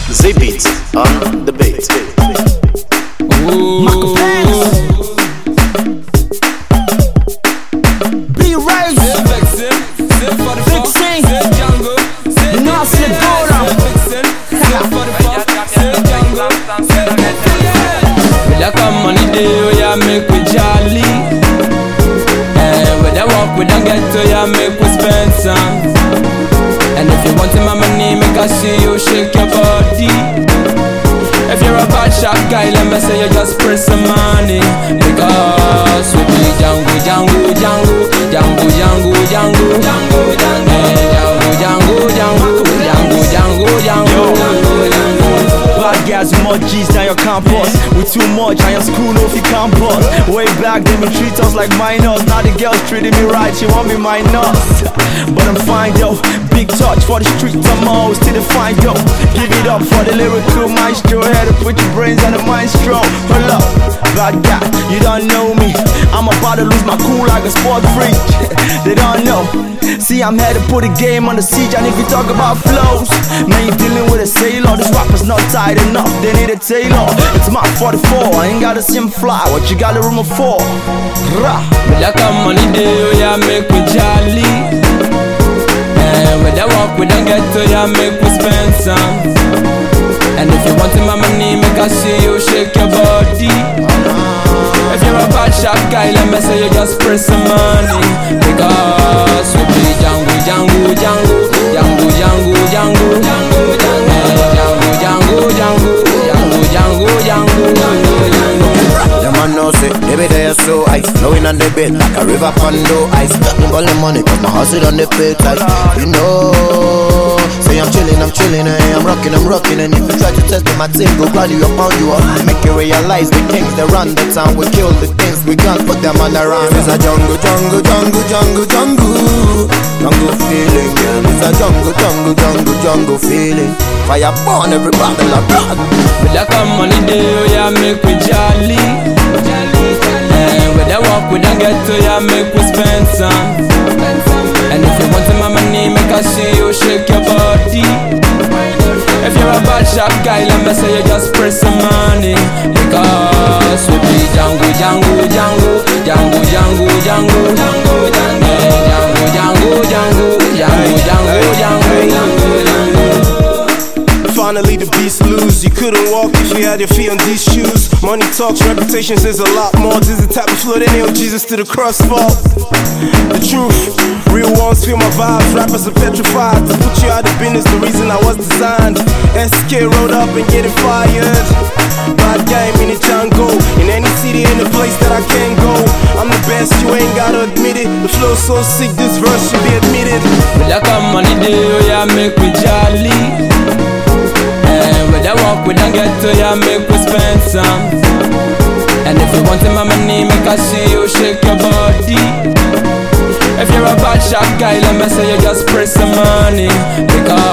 Z-Beat on the beat. B-Race, Vixen, Nasir Gora. With that come money day, we a make we jolly. With that walk, we don't get to ya, make we spend some. And if you want my money, make I see you shake your body. If you're a bad shot guy, let me say you just press some money. Because we be Django, Django, Django, Django, Django, Django, Django, Django, Django, Django, Django, Django. Bad guys with more G's than your campus. With too much, I am school no fi campus. Way back, they me treat us like minors. Now the girls treating me right, she want me minus. But I'm fine though. Big touch for the streets, I'm always still fine though. Give it up for the lyrical maestro. Had to put your brains on the maestro. Hold up, bad guy, you don't know me. I'm about to lose my cool like a sport freak. They don't know. See, I'm here to put the game on the siege. And if you talk about flows, man, you dealing with a sailor. This rapper's not tight enough, they need a tailor. It's my 44, I ain't gotta see him fly. What you got the room for? Rah. With that come money day, we a make we jolly. With that walk, we don't get to ya, make we spend some. And if you want my money, make I see you shake your body. If you're a bad shot guy, let me say you just press some money. Because we be Django, Django, Django, Django, Django, Django, Django, Django, Django, Django, Django, Django, Django. The man know say, they be there so ice. Flowing on the bed like a river condo ice. Got me balling money cause my house is on the pit like, you know. Say I'm chilling, hey, I'm rocking. And if you try to test me, my team go glad you up on you up. Make you realize the kings that run the town. We kill the things, we can't put them on the run. It's a jungle, jungle, jungle, jungle, jungle. Jungle feeling, yeah. It's a jungle, jungle, jungle, jungle feeling. Fire burn everybody like that. With that come money day, we a make we jolly. With that walk, we don't get to ya, make we spend some. And if you want my money, make I see you shake your body. If you're a bad shot guy, let me say you just press some money. Because we be Django, Django, Django, Django, Django, Django, Django, Django, Django, Django, Django, Django. Finally the beast lose. You couldn't walk if you had your feet on these shoes. Money talks, reputation says a lot more. This is the type of flow that nailed Jesus to the cross fall. The truth, real ones feel my vibes. Rappers are petrified to put you out of business. The reason I was designed. SK rolled up and getting fired. Bad game in the jungle. In any city, in the place that I can't go. I'm the best, you ain't gotta admit it. The flow's so sick, this verse should be admitted. With that come money day, we a make we jolly. With that walk, we don't get to ya, make we spend some. And if you want my money, make I see you shake your body. If you're a bad shot guy, let me say you just press some money. Because